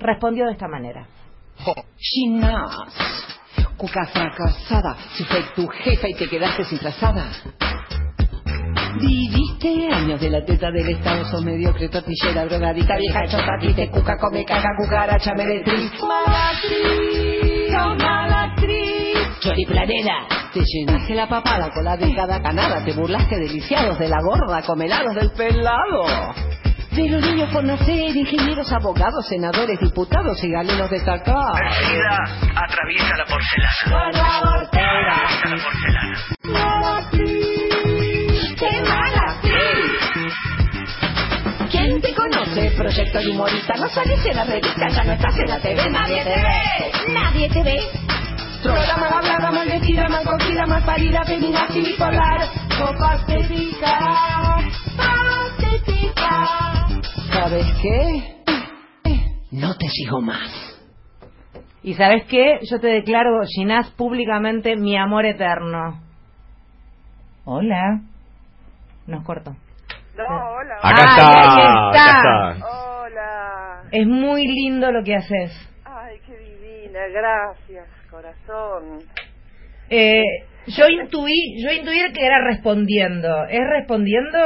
respondió de esta manera. Ginás, cuca fracasada, si fue tu jefa y te quedaste sin trazada. Viviste años de la teta del Estado, sos mediocre, tortillera, drogadita, vieja chota, triste, cuca, come, caga, cucaracha, meretriz. Malatriz, sos malatriz. Choriplanera, te llenaste la papada con la de cada canada, te burlaste de lisiados, de la gorda, come helados del pelado. De los niños por nacer, ingenieros, abogados, senadores, diputados y galenos destacados. Enseguida atraviesa la porcelana. La portera. Atraviesa la porcelana. Malatriz, qué malatriz. ¿Quién te conoce? Proyecto de humorista, no salís en la revista, ya no estás en la TV, nadie te ve. Nadie te ve. Programa mal hablada, mal vestida, mal cogida, mal parida, feminaz y bipolar. Patética, patética. ¿Sabes qué? No te sigo más. ¿Y sabes qué? Yo te declaro, Ginás, públicamente mi amor eterno. Hola. Nos cortó. No, hola. Acá está. Hola. Es muy lindo lo que haces. Ay, qué divina. Gracias, corazón. Yo intuí que era respondiendo. ¿Es respondiendo?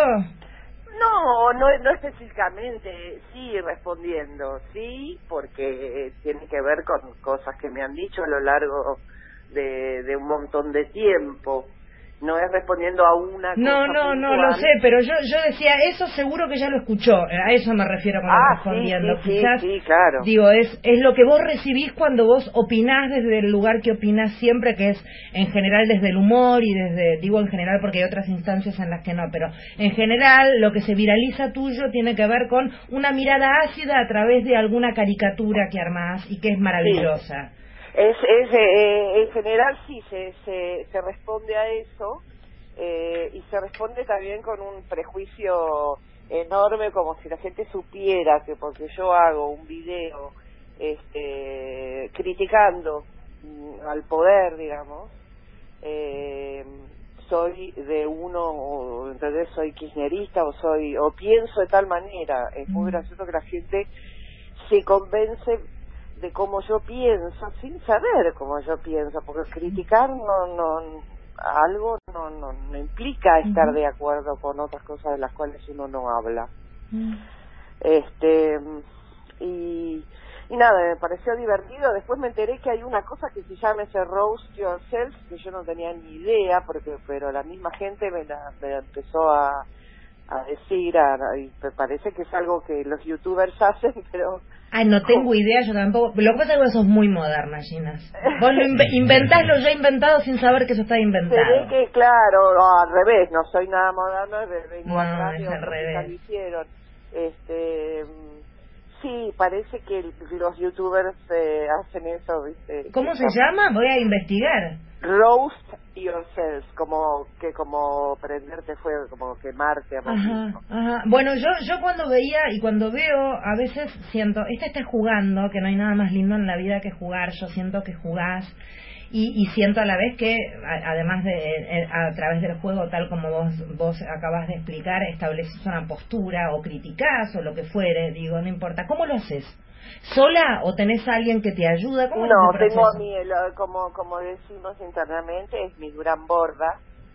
No específicamente, sí respondiendo, sí, porque tiene que ver con cosas que me han dicho a lo largo de un montón de tiempo. No es respondiendo a una cosa No, puntual. lo sé, pero yo decía, eso seguro que ya lo escuchó, a eso me refiero con respondiendo. Sí, claro. Digo, es lo que vos recibís cuando vos opinás desde el lugar que opinás siempre, que es en general desde el humor y digo en general porque hay otras instancias en las que no, pero en general lo que se viraliza tuyo tiene que ver con una mirada ácida a través de alguna caricatura que armás y que es maravillosa. Sí. En general sí se responde a eso y se responde también con un prejuicio enorme, como si la gente supiera que porque yo hago un video criticando al poder, digamos, soy de uno, entonces soy kirchnerista o pienso de tal manera. Es muy gracioso que la gente se convence de cómo yo pienso sin saber cómo yo pienso, porque criticar algo no implica estar de acuerdo con otras cosas de las cuales uno no habla. Y nada, me pareció divertido. Después me enteré que hay una cosa que se llama ese roast yourself, que yo no tenía ni idea, pero la misma gente me la empezó a decir, y me parece que es algo que los youtubers hacen, pero... Ay, no tengo idea, yo tampoco. Lo que pasa es que sos muy moderna, Ginás. Vos inventás lo ya inventado sin saber que eso está inventado. Se ve que, claro, al revés, no soy nada moderna, vengo atrás de es al otros que revés. ya lo hicieron. Sí, parece que los youtubers hacen eso, ¿viste? ¿Cómo se llama? Voy a investigar. Roast yourself, como prenderte fuego, como quemarte a vos mismo. Ajá. Bueno, yo cuando veía y cuando veo, a veces siento, está jugando, que no hay nada más lindo en la vida que jugar. Yo siento que jugás y siento a la vez que, además de a través del juego, tal como vos acabas de explicar, estableces una postura o criticás o lo que fuere, digo, no importa. ¿Cómo lo haces? ¿Sola o tenés a alguien que te ayuda? ¿Cómo No, es el tengo a proceso? mí, como decimos internamente, es mi gran borda.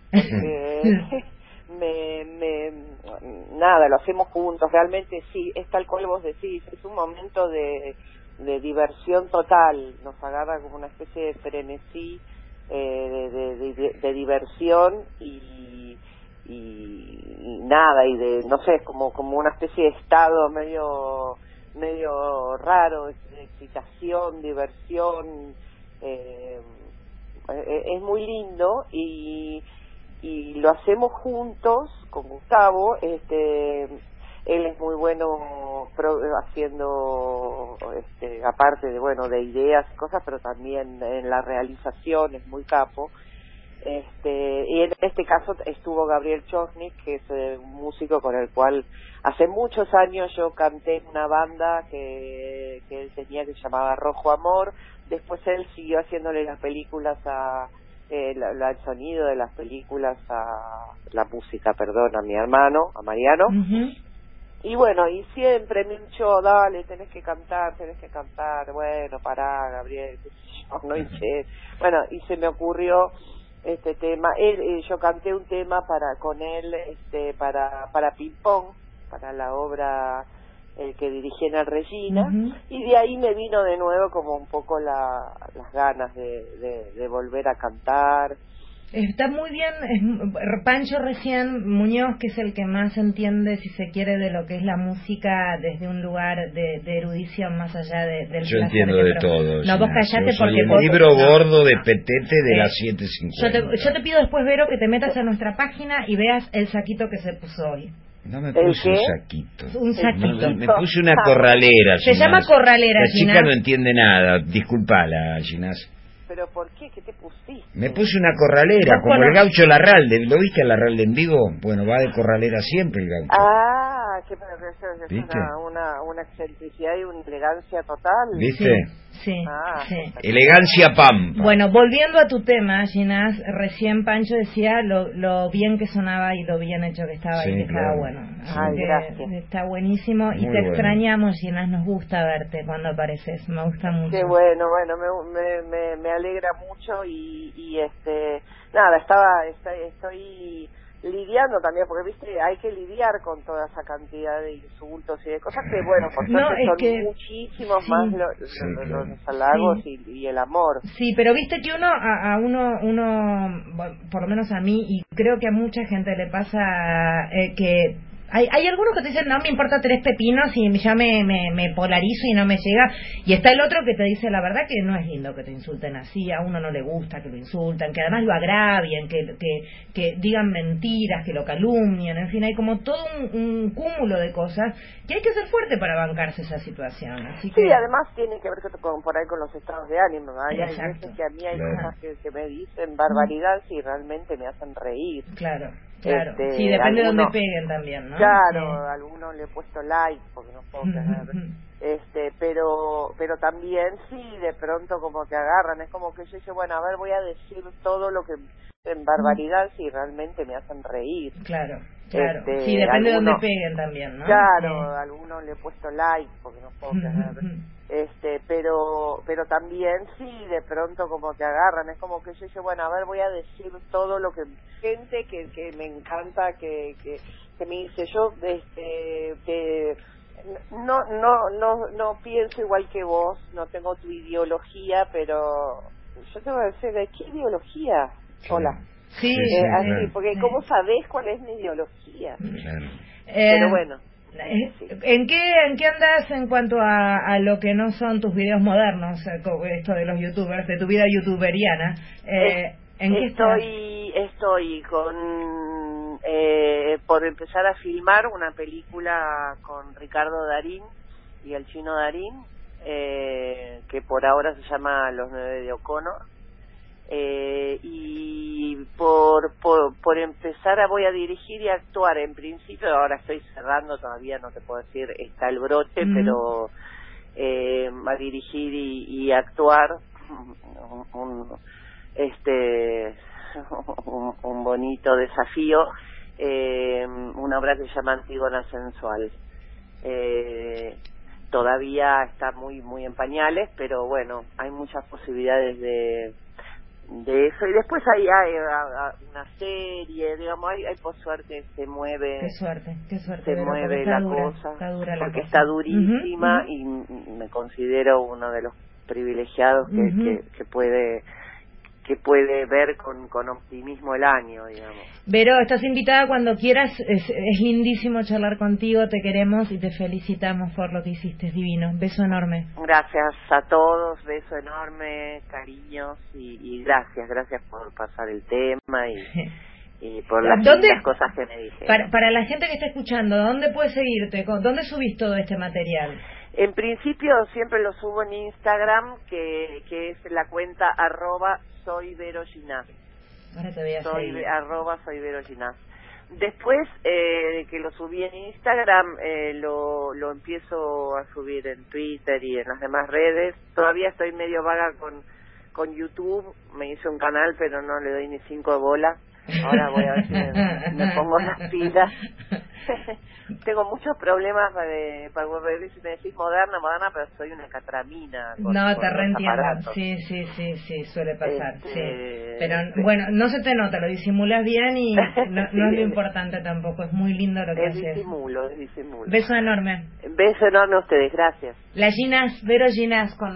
Nada, lo hacemos juntos, realmente sí, es tal cual vos decís, es un momento de diversión total, nos agarra como una especie de frenesí de diversión y nada, y de, no sé, como una especie de estado medio raro, de excitación, diversión, es muy lindo y lo hacemos juntos con Gustavo. Él es muy bueno haciendo aparte de ideas y cosas, pero también en la realización es muy capo. Y en este caso estuvo Gabriel Chosnik, que es un músico con el cual hace muchos años yo canté en una banda que él tenía, que se llamaba Rojo Amor. Después él siguió haciéndole las películas el sonido de las películas la música, perdón, a mi hermano, a Mariano. Y bueno, y siempre me hinchó, dale, tenés que cantar, bueno, pará, Gabriel, qué sé yo, no hinché. Bueno, y se me ocurrió este tema, yo canté un tema con él, para Ping Pong, para la obra que dirigí en el Regina, y de ahí me vino de nuevo como un poco las ganas de volver a cantar. Está muy bien, Pancho recién Muñoz, que es el que más entiende, si se quiere, de lo que es la música desde un lugar de erudición más allá del Yo entiendo de todo. No, vos callate yo soy porque... el libro gordo de Petete de las 7:50. Yo te pido después, Vero, que te metas a nuestra página y veas el saquito que se puso hoy. No me puse un saquito. Un saquito. Me puse una corralera. Se llama corralera, La Ginás. chica no entiende nada. Disculpala, Ginás. ¿Pero por qué? ¿Qué te pusiste? Me puse una corralera, como el gaucho Larralde. ¿Lo viste a Larralde en vivo? Bueno, va de corralera siempre el gaucho. Ah, que es una excentricidad y una elegancia total. ¿Viste? Sí, sí. Elegancia pampa. Bueno, volviendo a tu tema, Ginás, recién Pancho decía lo bien que sonaba y lo bien hecho que estaba, sí, y que estaba bueno. Ay, gracias. Está buenísimo. Muy y te extrañamos, Ginás, nos gusta verte cuando apareces, me gusta mucho. Qué bueno, me alegra mucho y nada, estoy lidiando también, porque viste, hay que lidiar con toda esa cantidad de insultos y de cosas que, bueno, por suerte son muchísimos más los halagos y el amor. Sí, pero viste que uno, bueno, por lo menos a mí, y creo que a mucha gente le pasa que... Hay algunos que te dicen, no me importa 3 pepinos y ya me polarizo y no me llega. Y está el otro que te dice, la verdad que no es lindo que te insulten así, a uno no le gusta que lo insultan, que además lo agravien, que digan mentiras, que lo calumnien, en fin, hay como todo un cúmulo de cosas que hay que ser fuerte para bancarse esa situación. Así que... Sí, además tiene que ver por ahí con los estados de ánimo, ¿no? Hay veces que a mí hay cosas que me dicen barbaridad y realmente me hacen reír. Claro. Sí, depende de dónde peguen también, ¿no? Claro, a algunos le he puesto like porque no puedo creer. Pero también sí, de pronto como te agarran, es como que yo digo, bueno, a ver, voy a decir todo lo que en barbaridad si realmente me hacen reír. Claro. Sí, depende de dónde peguen también, ¿no? Claro, a algunos le he puesto like porque no puedo creer. Pero también sí, de pronto como te agarran, es como que yo digo, bueno, a ver, voy a decir todo lo que gente que me encanta que me dice, yo que no pienso igual que vos, no tengo tu ideología, pero yo te voy a decir, ¿de qué ideología? Hola. Sí, así, porque ¿cómo sabés cuál es mi ideología? Claro. Pero bueno. ¿En qué andas en cuanto a lo que no son tus videos modernos, esto de los youtubers, de tu vida youtuberiana? ¿En qué estás? Estoy con por empezar a filmar una película con Ricardo Darín y el chino Darín, que por ahora se llama Los 9 de O'Connor. Y por empezar voy a dirigir y actuar. En principio ahora estoy cerrando, todavía no te puedo decir está el broche, pero a dirigir y actuar un bonito desafío, una obra que se llama Antígona Sensual. Todavía está muy en pañales, pero bueno, hay muchas posibilidades de eso. Y después hay una serie, digamos, hay por suerte se mueve. Qué suerte, se mueve la cosa, porque está durísima. Y me considero uno de los privilegiados que puede ver con optimismo el año, digamos. Vero, estás invitada cuando quieras, es lindísimo charlar contigo, te queremos y te felicitamos por lo que hiciste, es divino. Beso enorme. Gracias a todos, beso enorme, cariños y gracias por pasar el tema y por las cosas que me dijeron. Para la gente que está escuchando, ¿dónde puedes seguirte? ¿Dónde subís todo este material? En principio siempre lo subo en Instagram, que es la cuenta @soyveroginás. Ahora te voy a seguir. @soyveroginás. Después que lo subí en Instagram, lo empiezo a subir en Twitter y en las demás redes. Todavía estoy medio vaga con YouTube, me hice un canal pero no le doy ni 5 bolas. Ahora voy a ver si me pongo las pilas. Tengo muchos problemas para volver, si me decís moderna, pero soy una catramina. No, te reentiendo. Sí, suele pasar. Sí. Pero bueno, no se te nota, lo disimulas bien y no es lo importante tampoco. Es muy lindo lo que haces. Disimulo. Beso enorme. Beso enorme a ustedes, gracias. Las Ginas, Vero Ginas con